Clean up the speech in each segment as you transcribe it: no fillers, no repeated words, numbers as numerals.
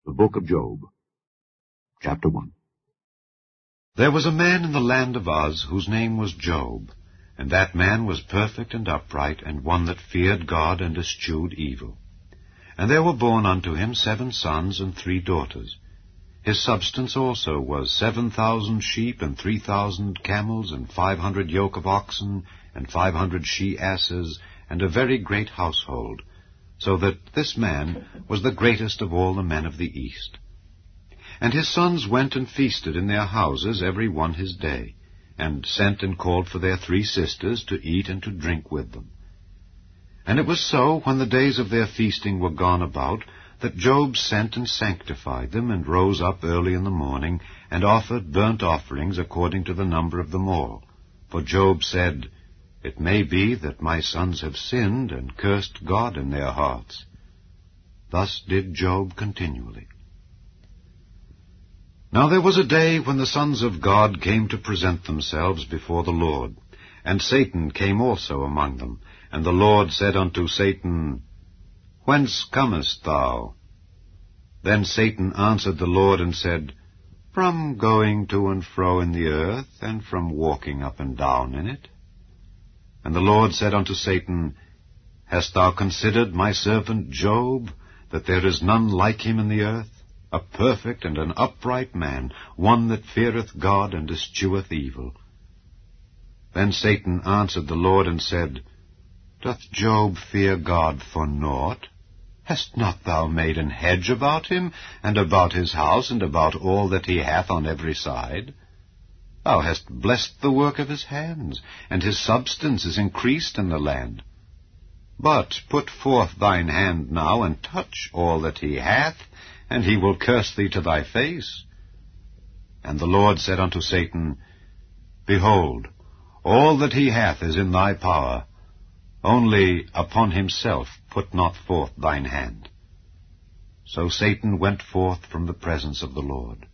The Book of Job, Chapter 1. There was a man in the land of Uz whose name was Job, and that man was perfect and upright, and one that feared God and eschewed evil. And there were born unto him 7 sons and 3 daughters. His substance also was 7,000 sheep, and 3,000 camels, and 500 yoke of oxen, and 500 she-asses, and a very great household, so that this man was the greatest of all the men of the east. And his sons went and feasted in their houses every one his day, and sent and called for their 3 sisters to eat and to drink with them. And it was so, when the days of their feasting were gone about, that Job sent and sanctified them, and rose up early in the morning, and offered burnt offerings according to the number of them all. For Job said, It may be that my sons have sinned, and cursed God in their hearts. Thus did Job continually. Now there was a day when the sons of God came to present themselves before the Lord, and Satan came also among them. And the Lord said unto Satan, Whence comest thou? Then Satan answered the Lord and said, From going to and fro in the earth, and from walking up and down in it. And the Lord said unto Satan, Hast thou considered my servant Job, that there is none like him in the earth, a perfect and an upright man, one that feareth God and escheweth evil? Then Satan answered the Lord and said, Doth Job fear God for naught? Hast not thou made an hedge about him, and about his house, and about all that he hath on every side? Thou hast blessed the work of his hands, and his substance is increased in the land. But put forth thine hand now, and touch all that he hath, and he will curse thee to thy face. And the Lord said unto Satan, Behold, all that he hath is in thy power, only upon himself put not forth thine hand. So Satan went forth from the presence of the Lord.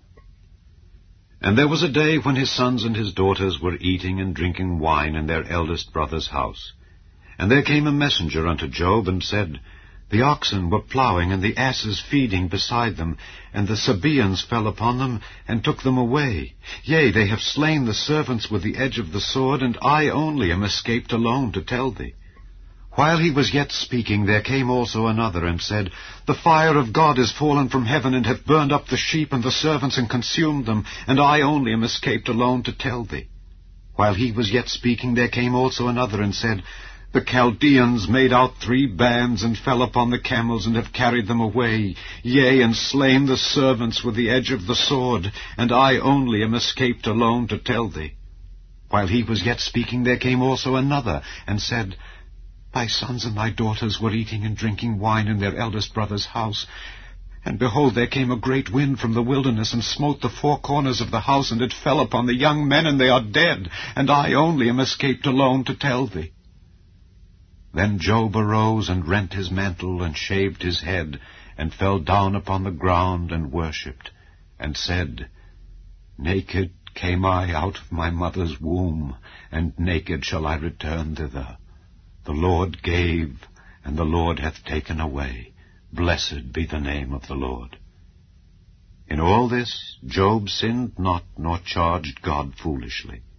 And there was a day when his sons and his daughters were eating and drinking wine in their eldest brother's house. And there came a messenger unto Job, and said, The oxen were plowing, and the asses feeding beside them, and the Sabaeans fell upon them, and took them away. Yea, they have slain the servants with the edge of the sword, and I only am escaped alone to tell thee. While he was yet speaking, there came also another, and said, The fire of God is fallen from heaven, and hath burned up the sheep and the servants, and consumed them, and I only am escaped alone to tell thee. While he was yet speaking, there came also another, and said, The Chaldeans made out 3 bands, and fell upon the camels, and have carried them away, yea, and slain the servants with the edge of the sword, and I only am escaped alone to tell thee. While he was yet speaking, there came also another, and said, Thy sons and thy daughters were eating and drinking wine in their eldest brother's house. And behold, there came a great wind from the wilderness, and smote the 4 corners of the house, and it fell upon the young men, and they are dead, and I only am escaped alone to tell thee. Then Job arose, and rent his mantle, and shaved his head, and fell down upon the ground, and worshipped, and said, Naked came I out of my mother's womb, and naked shall I return thither. The Lord gave, and the Lord hath taken away. Blessed be the name of the Lord. In all this Job sinned not, nor charged God foolishly.